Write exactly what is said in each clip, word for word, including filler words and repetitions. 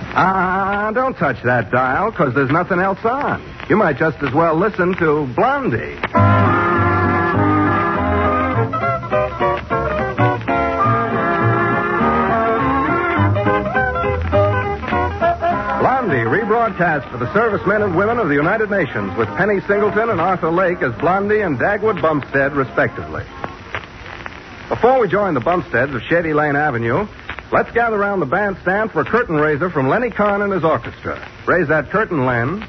Ah, uh, don't touch that dial, because there's nothing else on. You might just as well listen to Blondie. Blondie, rebroadcast for the servicemen and women of the United Nations with Penny Singleton and Arthur Lake as Blondie and Dagwood Bumstead, respectively. Before we join the Bumsteads of Shady Lane Avenue, let's gather around the bandstand for a curtain raiser from Lenny Kahn and his orchestra. Raise that curtain, Len.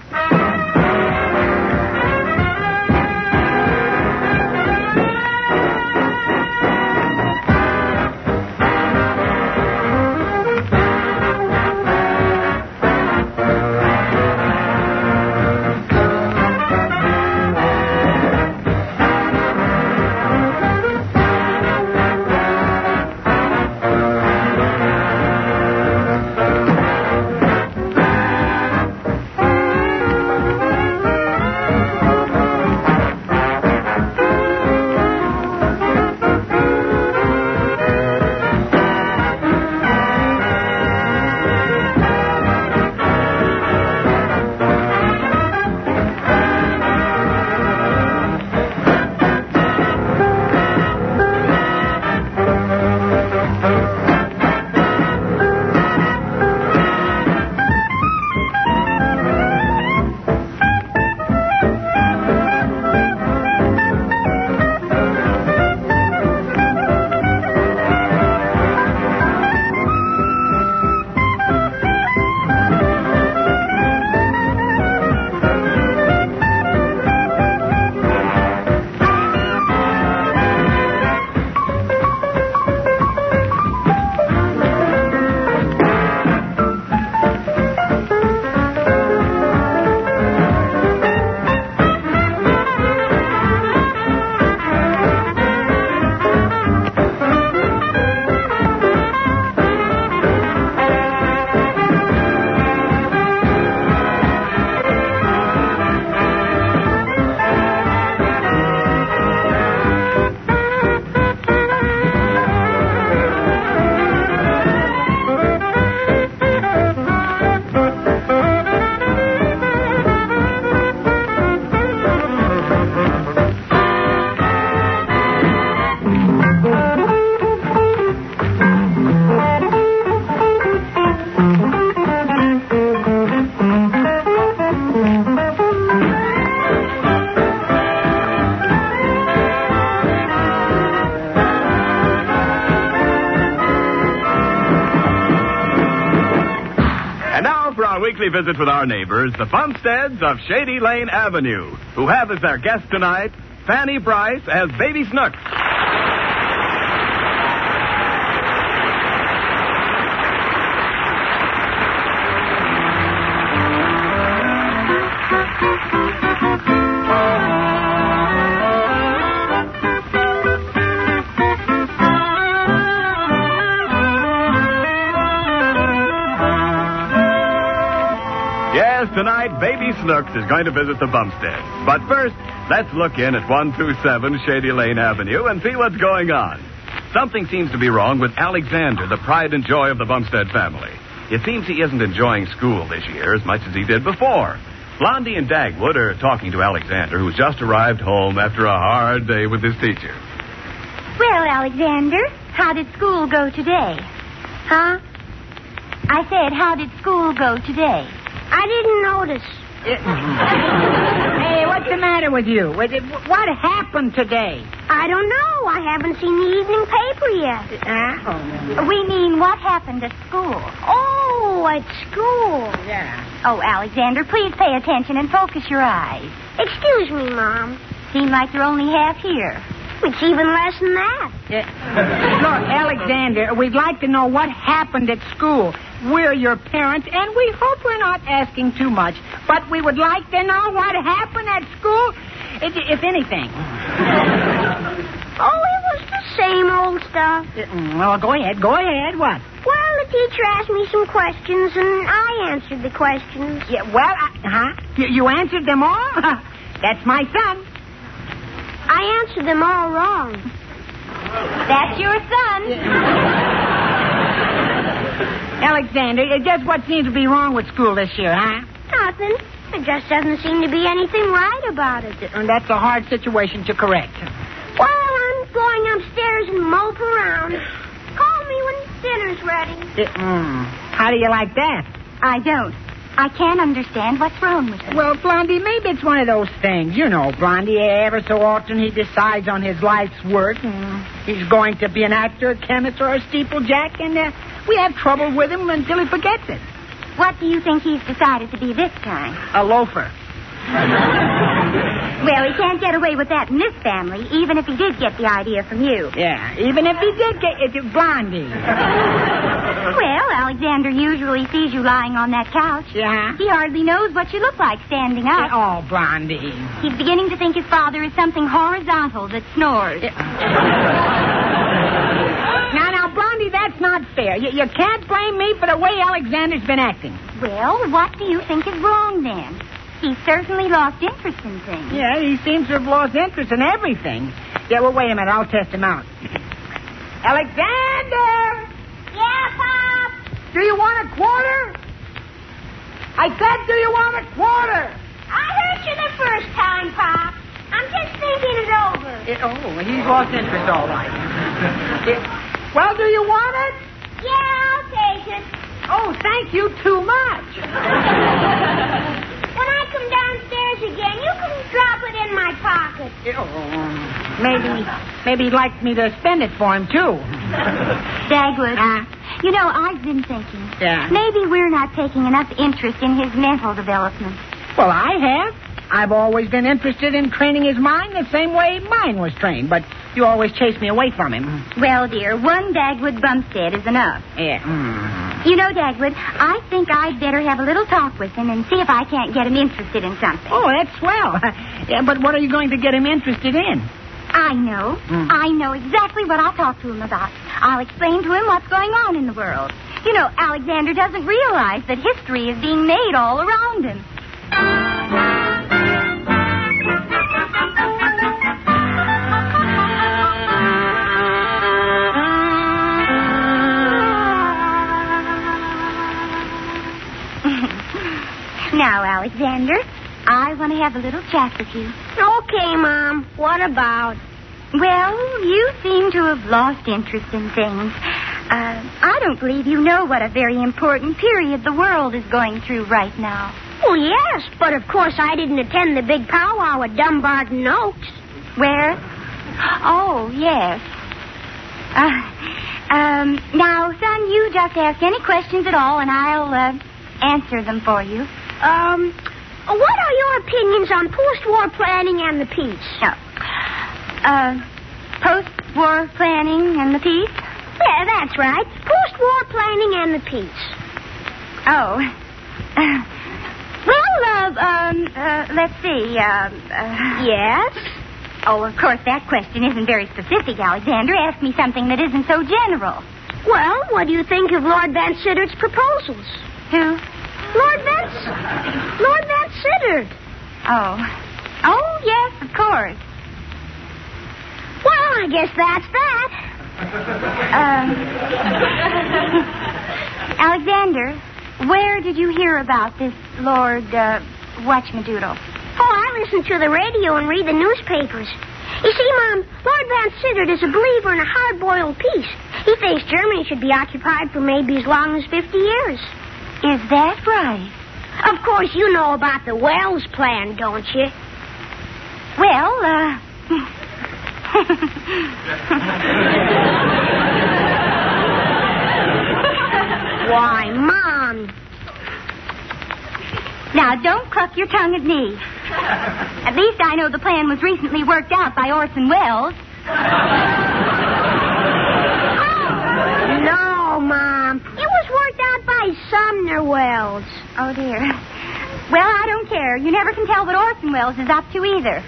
Weekly visit with our neighbors, the Bumsteads of Shady Lane Avenue, who have as their guest tonight Fanny Bryce as Baby Snooks. Tonight, Baby Snooks is going to visit the Bumsteads. But first, let's look in at one two seven Shady Lane Avenue and see what's going on. Something seems to be wrong with Alexander, the pride and joy of the Bumstead family. It seems he isn't enjoying school this year as much as he did before. Blondie and Dagwood are talking to Alexander, who's just arrived home after a hard day with his teacher. Well, Alexander, how did school go today? Huh? I said, how did school go today? I didn't notice. Hey, what's the matter with you? What happened today? I don't know. I haven't seen the evening paper yet. Uh, we mean what happened at school. Oh, at school. Yeah. Oh, Alexander, please pay attention and focus your eyes. Excuse me, Mom. Seem like you're only half here. It's even less than that. Yeah. Look, Alexander, we'd like to know what happened at school. We're your parents, and we hope we're not asking too much. But we would like to know what happened at school, if, if anything. Oh, it was the same old stuff. Well, go ahead. Go ahead. What? Well, the teacher asked me some questions, and I answered the questions. Yeah, well, uh, huh? You, you answered them all? That's my son. I answered them all wrong. That's your son. Alexander, just what seems to be wrong with school this year, huh? Nothing. There just doesn't seem to be anything right about it. And that's a hard situation to correct. Well, I'm going upstairs and mope around. Call me when dinner's ready. Uh, mm, how do you like that? I don't. I can't understand what's wrong with him. Well, Blondie, maybe it's one of those things. You know, Blondie, ever so often he decides on his life's work. And he's going to be an actor, a chemist, or a steeplejack, and uh, we have trouble with him until he forgets it. What do you think he's decided to be this time? A loafer. Well, he can't get away with that in this family, even if he did get the idea from you. Yeah, even if he did get it, Blondie. Well, Alexander usually sees you lying on that couch. Yeah? He hardly knows what you look like standing up. Oh, Blondie. He's beginning to think his father is something horizontal that snores. Now, now, Blondie, that's not fair. You, you can't blame me for the way Alexander's been acting. Well, what do you think is wrong, then? He's certainly lost interest in things. Yeah, he seems to have lost interest in everything. Yeah, well, wait a minute. I'll test him out. Alexander! Yeah, Pop? Do you want a quarter? I said, do you want a quarter? I heard you the first time, Pop. I'm just thinking it over. It, oh, he's lost interest, all right. It, well, do you want it? Yeah, I'll take it. Oh, thank you too much. When I come downstairs again, you can drop it in my pocket. Oh, maybe, maybe he'd like me to spend it for him, too. Dagwood, Uh, you know, I've been thinking. Yeah. Maybe we're not taking enough interest in his mental development. Well, I have. I've always been interested in training his mind the same way mine was trained, but you always chase me away from him. Well, dear, one Dagwood Bumstead is enough. Yeah. Mm. You know, Dagwood, I think I'd better have a little talk with him and see if I can't get him interested in something. Oh, that's swell. Yeah, but what are you going to get him interested in? I know. Mm. I know exactly what I'll talk to him about. I'll explain to him what's going on in the world. You know, Alexander doesn't realize that history is being made all around him. Now, Alexander, I want to have a little chat with you. Okay, Mom. What about? Well, you seem to have lost interest in things. Uh, I don't believe you know what a very important period the world is going through right now. Oh, yes, but of course I didn't attend the big powwow at Dumbarton Oaks. Where? Oh, yes. Uh, um, now, son, you just ask any questions at all, and I'll uh, answer them for you. Um, what are your opinions on post-war planning and the peace? Oh. Uh, post-war planning and the peace? Yeah, that's right. Post-war planning and the peace. Oh. Well, uh, um, uh, let's see, uh, uh... Yes? Oh, of course, that question isn't very specific, Alexander. Ask me something that isn't so general. Well, what do you think of Lord Van Sittard's proposals? Who? Lord Van... Lord Van Sittard. Oh. Oh, yes, of course. Well, I guess that's that. Um... Alexander, where did you hear about this Lord, uh, Whatchmadoodle? Oh, I listen to the radio and read the newspapers. You see, Mom, Lord Van Sittard is a believer in a hard-boiled peace. He thinks Germany should be occupied for maybe as long as fifty years. Is that right? Of course, you know about the Wells plan, don't you? Well, uh... Why, Mom. Now, don't cluck your tongue at me. At least I know the plan was recently worked out by Orson Welles. No, Mom. It was worked out by Sumner Welles. Oh, dear. Well, I don't care. You never can tell what Orson Welles is up to either.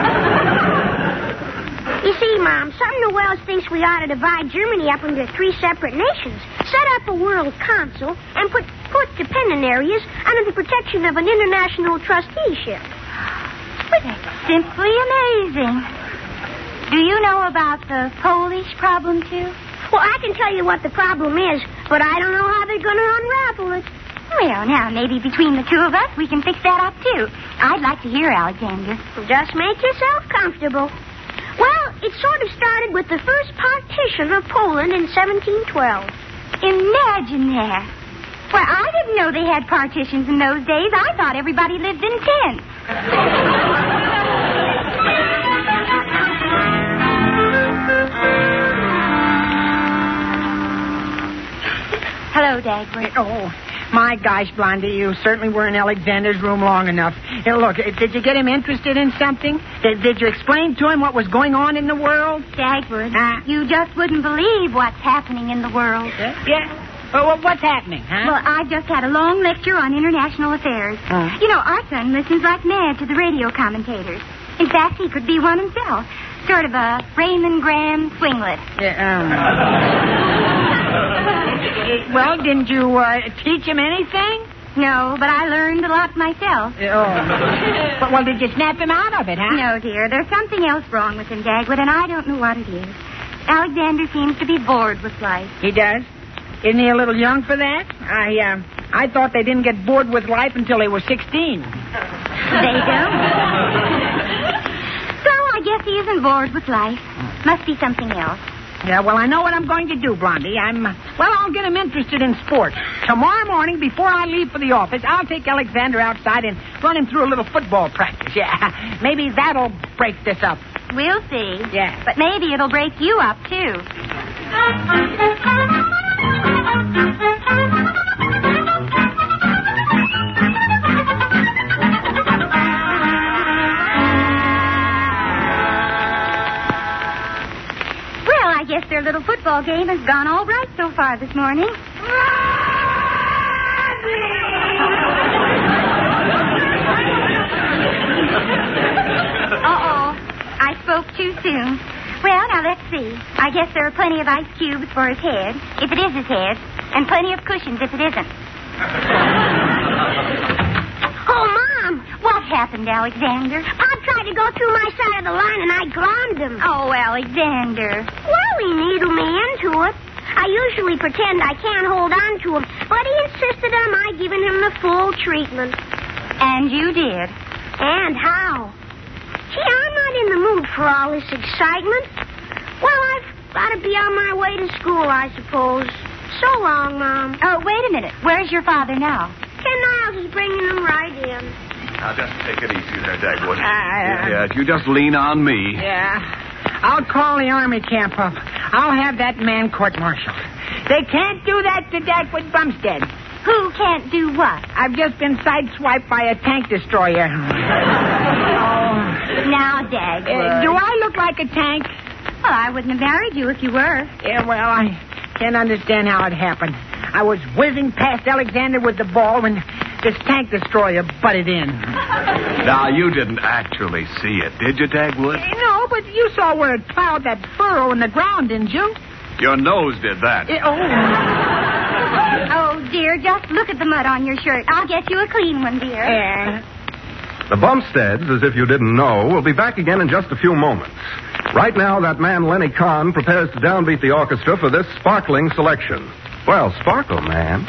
You see, Mom, Sumner Welles thinks we ought to divide Germany up into three separate nations, set up a world council, and put, put dependent areas under the protection of an international trusteeship. Well, that's simply amazing. Do you know about the Polish problem, too? Well, I can tell you what the problem is, but I don't know how they're going to unravel it. Well, now, maybe between the two of us, we can fix that up, too. I'd like to hear, Alexander. Just make yourself comfortable. Well, it sort of started with the first partition of Poland in seventeen twelve. Imagine that. Well, I didn't know they had partitions in those days. I thought everybody lived in tents. Hello, Dagwood. Oh, my gosh, Blondie, you certainly were in Alexander's room long enough. Here, look, did you get him interested in something? Did, did you explain to him what was going on in the world? Dagwood, Uh, you just wouldn't believe what's happening in the world. Yeah? yeah. Well, what's happening, huh? Well, I just had a long lecture on international affairs. Oh. You know, our son listens like mad to the radio commentators. In fact, he could be one himself. Sort of a Raymond Graham swinglet. Yeah, um... well, didn't you uh, teach him anything? No, but I learned a lot myself. Oh. But, well, did you snap him out of it, huh? No, dear. There's something else wrong with him, Dagwood, and I don't know what it is. Alexander seems to be bored with life. He does? Isn't he a little young for that? I, uh, I thought they didn't get bored with life until they were sixteen. They don't? So I guess he isn't bored with life. Must be something else. Yeah, well, I know what I'm going to do, Blondie. I'm, uh, well, I'll get him interested in sports. Tomorrow morning, before I leave for the office, I'll take Alexander outside and run him through a little football practice. Yeah, maybe that'll break this up. We'll see. Yeah. But maybe it'll break you up, too. Well, I guess their little football game has gone all right so far this morning. Uh-oh. I spoke too soon. Well, now, let's see. I guess there are plenty of ice cubes for his head, if it is his head, and plenty of cushions if it isn't. Oh, Mom! What happened, Alexander? Pop tried to go through my side of the line, and I grounded him. Oh, Alexander. Well, he needled me into it. I usually pretend I can't hold on to him, but he insisted on my giving him the full treatment. And you did. And how? Gee, I'm not in the mood for all this excitement. Well, I've got to be on my way to school, I suppose. So long, Mom. Oh, wait a minute. Where's your father now? Ken Niles is bringing them right in. Now, just take it easy there, Dagwood. Uh, yeah, you just lean on me. Yeah. I'll call the army camp up. I'll have that man court-martialed. They can't do that to Dagwood Bumstead. Who can't do what? I've just been sideswiped by a tank destroyer. Oh. Now, Dagwood. Uh, do I look like a tank? Well, I wouldn't have married you if you were. Yeah, well, I can't understand how it happened. I was whizzing past Alexander with the ball when this tank destroyer butted in. Now, you didn't actually see it, did you, Dagwood? Uh, no, but you saw where it plowed that furrow in the ground, didn't you? Your nose did that. Uh, oh. Oh, dear, just look at the mud on your shirt. I'll get you a clean one, dear. Yeah. The Bumsteads, as if you didn't know, will be back again in just a few moments. Right now, that man Lenny Kahn prepares to downbeat the orchestra for this sparkling selection. Well, sparkle, man.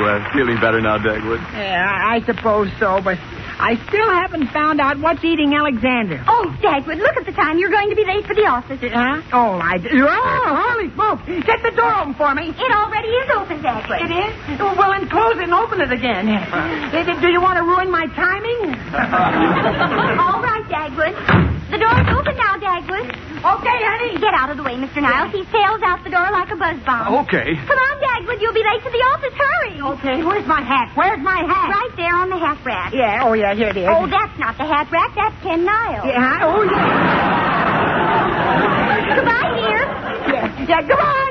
uh, feeling better now, Dagwood? Yeah, I suppose so, but I still haven't found out what's eating Alexander. Oh, Dagwood, look at the time. You're going to be late for the office. Huh? Oh, I... Oh, holy smoke. Get the door open for me. It already is open, Dagwood. It is? Well, then close it and open it again. Do you want to ruin my timing? All right, Dagwood. The door's open now, Dagwood. Okay, honey. Get out of the way, Mister Niles. He sails out the door like a buzz bomb. Okay. Come on, Dagwood. You'll be late to the office. Hurry. Okay, where's my hat? Where's my hat? Right there on the hat rack. Yeah, oh, yeah, here it is. Oh, that's not the hat rack. That's Ken Niles. Yeah, oh, yeah. Goodbye, dear. Yeah, yeah, come on.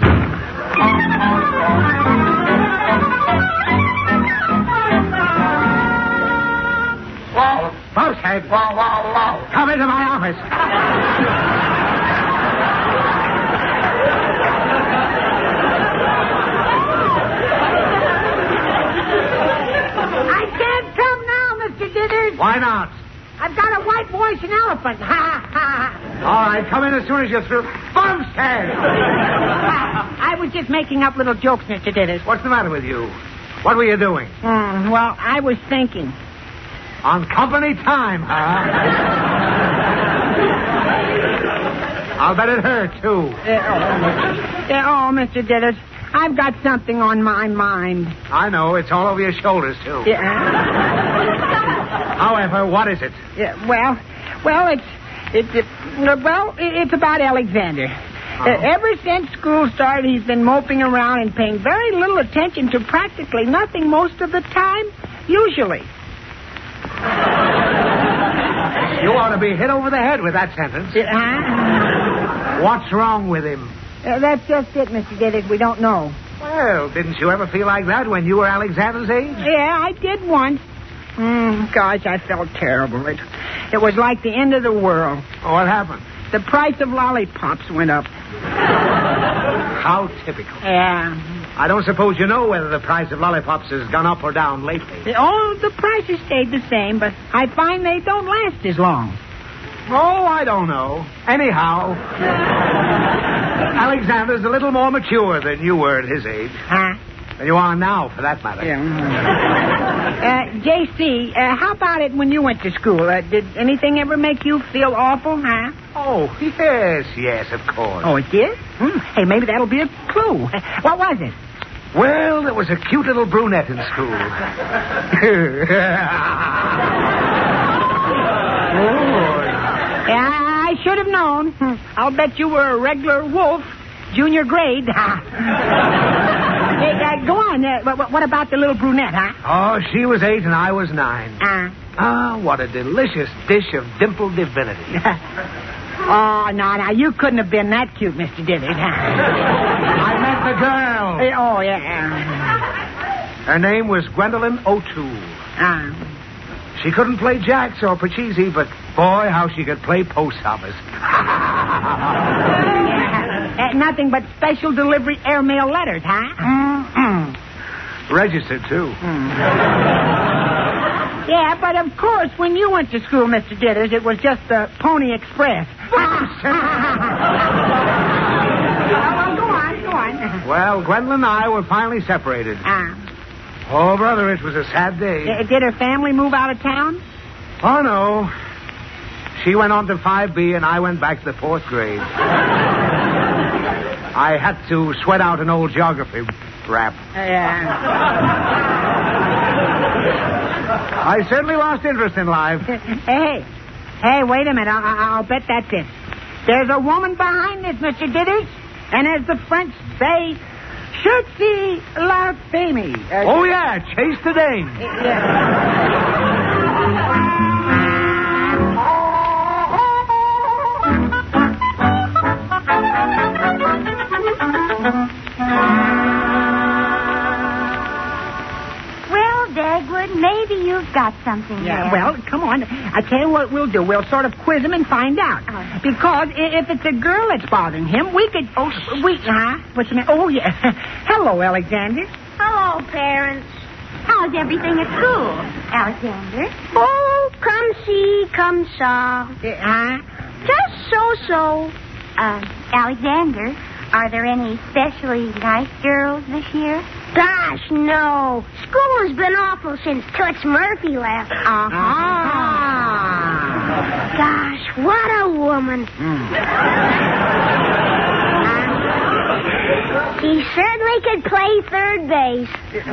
Whoa. Boathead. Whoa, whoa, whoa. Come into my office. I can't come now, Mister Dithers. Why not? I've got a white voice and elephant. Ha, ha. All right, come in as soon as you're through. Bumstead! I was just making up little jokes, Mister Dithers. What's the matter with you? What were you doing? Mm, well, I was thinking. On company time, huh? I'll bet it hurt, too. Uh, oh, oh, Mister Dithers, I've got something on my mind. I know. It's all over your shoulders, too. Yeah. However, what is it? Yeah, well, well, it's, it's, it, well, it's about Alexander. Uh-huh. Uh, ever since school started, he's been moping around and paying very little attention to practically nothing most of the time, usually. You ought to be hit over the head with that sentence. Uh-huh. What's wrong with him? Uh, that's just it, Mister Dithers. We don't know. Well, didn't you ever feel like that when you were Alexander's age? Yeah, I did once. Mm, gosh, I felt terrible. It, it was like the end of the world. Oh, what happened? The price of lollipops went up. How typical. Yeah. I don't suppose you know whether the price of lollipops has gone up or down lately. Oh, the prices stayed the same, but I find they don't last as long. Oh, I don't know. Anyhow, Alexander's a little more mature than you were at his age. Huh? Than you are now, for that matter. Yeah. uh, J C, uh, how about it when you went to school? Uh, did anything ever make you feel awful, huh? Oh, yes, yes, of course. Oh, it did? Hmm. Hey, maybe that'll be a clue. What was it? Well, there was a cute little brunette in school. Oh. Yeah, I should have known. I'll bet you were a regular wolf, junior grade. Hey, uh, go on. Uh, what, what about the little brunette, huh? Oh, she was eight and I was nine. Uh. Ah, what a delicious dish of dimpled divinity. Oh, no, no, you couldn't have been that cute, Mister Dithers. I meant the girl. Oh, yeah. Her name was Gwendolyn O'Toole. Uh. She couldn't play jacks or pachisi, but boy, how she could play post office. uh, nothing but special delivery airmail letters, huh? Mm-mm. Registered, too. Mm. Yeah, but of course, when you went to school, Mister Dithers, it was just the Pony Express. Well, go on, go on. Well, Gwendolyn and I were finally separated. Uh. Oh, brother, it was a sad day. Uh, did her family move out of town? Oh, no. She went on to five B and I went back to the fourth grade. I had to sweat out an old geography rap. Yeah. I certainly lost interest in life. Hey, hey, wait a minute. I- I- I'll bet that's it. There's a woman behind this, Mister Dithers. And as the French say, Cherchez la femme. Uh, Oh, yeah, chase the dame. Well, Dagwood, maybe you've got something Yeah, there. well, come on. I tell you what we'll do. We'll sort of quiz him and find out. Oh. Because i- if it's a girl that's bothering him, we could... Oh, we... Huh? What's the matter? Oh, yeah. Hello, Alexander. Hello, parents. How's everything at school, Alexander? Oh, come see, come saw. Uh, huh? Just so-so. Uh, Alexander, Are there any especially nice girls this year? Gosh, no. School has been awful since Toots Murphy left. Uh-huh. Gosh, what a woman. She certainly could play third base.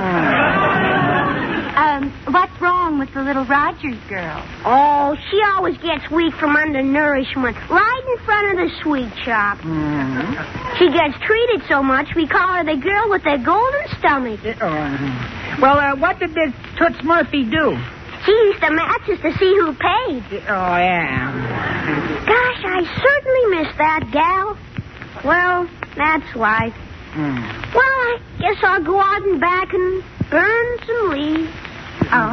Um, what's wrong with the little Rogers girl? Oh, she always gets weak from undernourishment right in front of the sweet shop. Mm-hmm. She gets treated so much, we call her the girl with the golden stomach. Well, uh, what did this Toots Murphy do? She used to match us to see who paid. Oh, yeah. Gosh, I certainly miss that gal. Well, that's life. Mm. Well, I guess I'll go out and back and burn some leaves. Oh.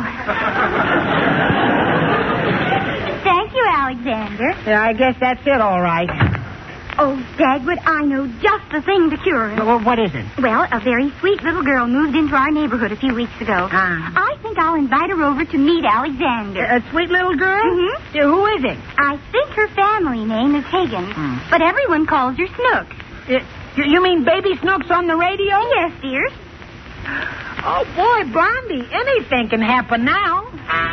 Thank you, Alexander. Yeah, I guess that's it, all right. Oh, Dagwood, I know just the thing to cure him. Well, what is it? Well, a very sweet little girl moved into our neighborhood a few weeks ago. Ah. I think I'll invite her over to meet Alexander. A sweet little girl? Mhm. Yeah, who is it? I think her family name is Higgins, Hmm. but everyone calls her Snook. Uh, you, you mean Baby Snook's on the radio? Yes, dear. Oh, boy, Blondie, anything can happen now.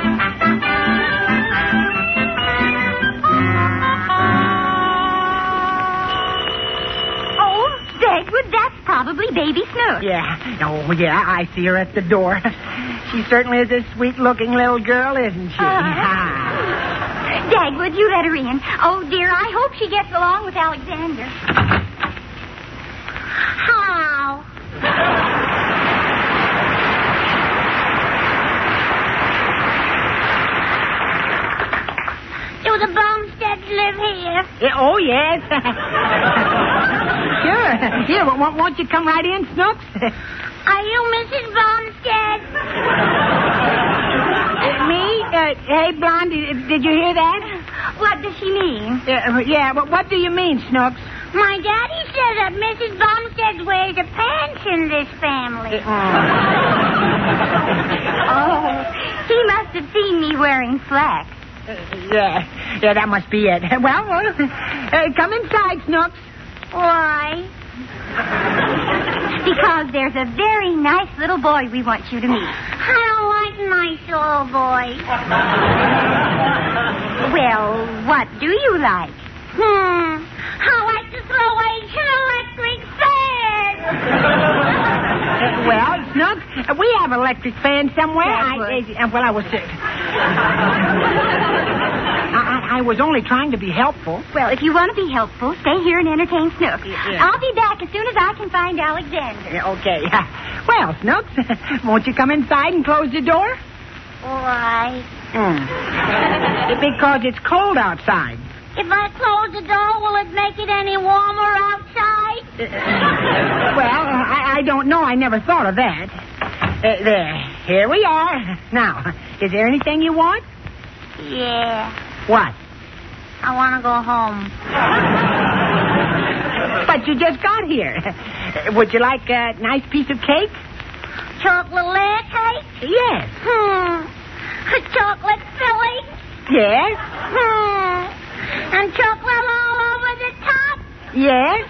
Oh, Dagwood, that's probably Baby Snook. Yeah. Oh, yeah, I see her at the door. She certainly is a sweet-looking little girl, isn't she? Uh-huh. Dagwood, you let her in. Oh, dear, I hope she gets along with Alexander. How? Do the Bumsteads live here? Yeah, oh, yes. Sure. Here, won't, won't you come right in, Snooks? Are you Missus Bumstead? Uh, me? Uh, hey, Blondie, did you hear that? What does she mean? Uh, yeah, but what do you mean, Snooks? My daddy says that Missus Bumstead wears a pants in this family. Oh, he must have seen me wearing slacks. Uh, yeah, yeah, that must be it. Well, uh, uh, come inside, Snooks. Why? Because there's a very nice little boy we want you to meet. I don't like nice little boys. Well, what do you like? Hmm. I like to throw an electric fan. Uh, well, Snooks, uh, we have electric fans somewhere. Yeah, I, uh, well, I was... Uh, I, I was only trying to be helpful. Well, if you want to be helpful, stay here and entertain Snook. Yeah. I'll be back as soon as I can find Alexander. Yeah, okay. Well, Snooks, won't you come inside and close the door? Why? Mm. Because it's cold outside. If I close the door, will it make it any warmer outside? Well, I, I don't know. I never thought of that. Uh, there. Here we are. Now, is there anything you want? Yeah. What? I want to go home. But you just got here. Uh, Would you like a nice piece of cake? Chocolate layer cake? Yes. Hmm. A chocolate filling? Yes. Hmm. And chocolate all over the top? Yes.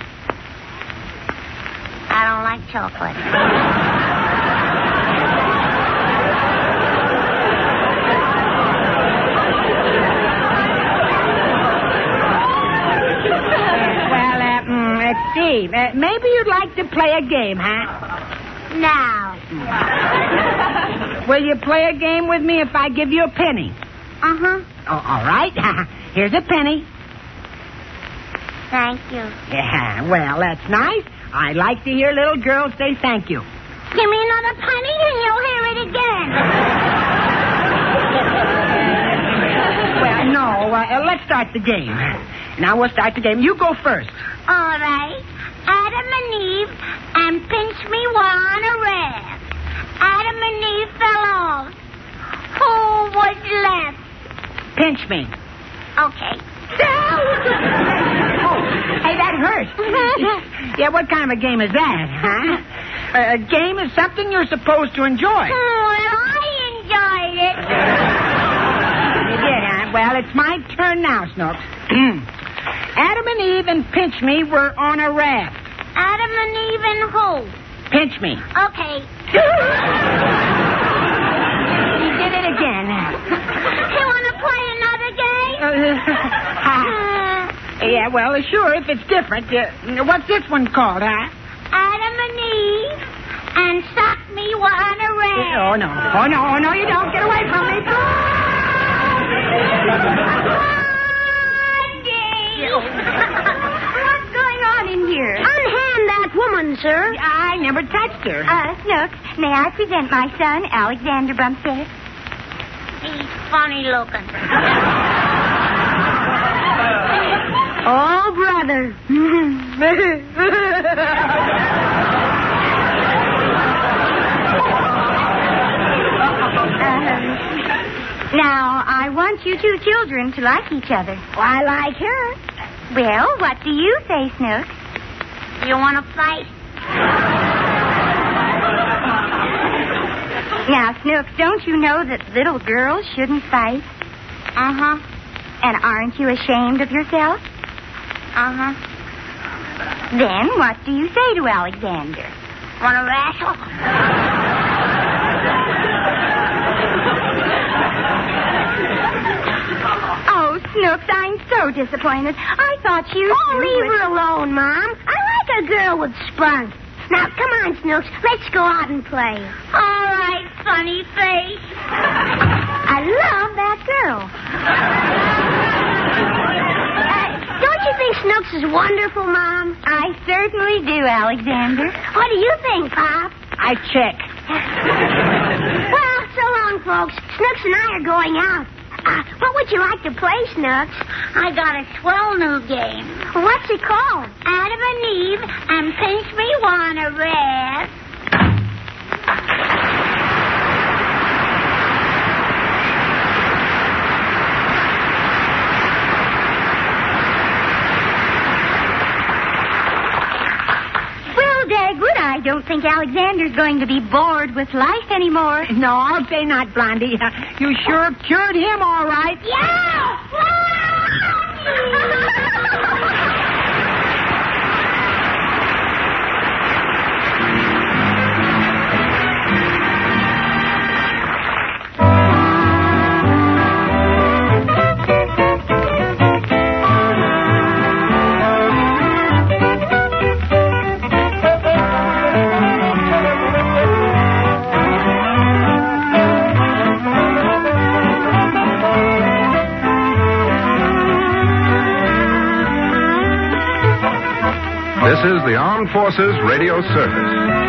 I don't like chocolate. Well, uh, mm, let's see. Uh, maybe you'd like to play a game, huh? Now. Will you play a game with me if I give you a penny? Uh-huh. Oh, all right. Here's a penny. Thank you. Yeah, well, that's nice. I like to hear little girls say thank you. Give me another penny and you'll hear it again. Well, no, uh, let's start the game. Now we'll start the game. You go first. All right. Adam and Eve and pinch me while on a raft. Adam and Eve fell off. Who was left? Pinch me. Okay. Oh, hey, that hurts. Yeah, what kind of a game is that, huh? A game is something you're supposed to enjoy. Oh, I enjoyed it. You did, huh? Well, it's my turn now, Snooks. Adam Adam and Eve and Pinch Me were on a raft. Adam and Eve and who? Pinch Me. Okay. He did it again. You want to play another game? Uh, yeah, well, sure, if it's different. Uh, what's this one called, huh? Adam and Eve and Sock Me on a raft. Oh, no. Oh, no. Oh, no, you don't. Get away from me. What's going on in here? Unhand that woman, sir. I never touched her. Uh, Snooks, may I present my son, Alexander Bumstead? He's funny looking. Oh, brother. uh, now, I want you two children to like each other. Well, I like her. Well, what do you say, Snooks? You want to fight? Now, Snooks, don't you know that little girls shouldn't fight? Uh-huh. And aren't you ashamed of yourself? Uh-huh. Then what do you say to Alexander? Want to wrestle? Oh, Snooks, I'm so disappointed. I thought you... Oh, two leave would- her alone, Mom. I like a girl with spunk. Now, come on, Snooks. Let's go out and play. All right, funny face. I love that girl. Uh, don't you think Snooks is wonderful, Mom? I certainly do, Alexander. What do you think, Pop? I check. Well, so long, folks. Snooks and I are going out. Uh, what would you like to play, Snooks? I got a swell new game. What's it called? Adam and Eve and Pinch Me Wanna Rest. Well, Dagwood, I don't think Alexander's going to be bored with life anymore. No, I'll say not, Blondie. You sure cured him all right. Yeah! This is the Armed Forces Radio Service.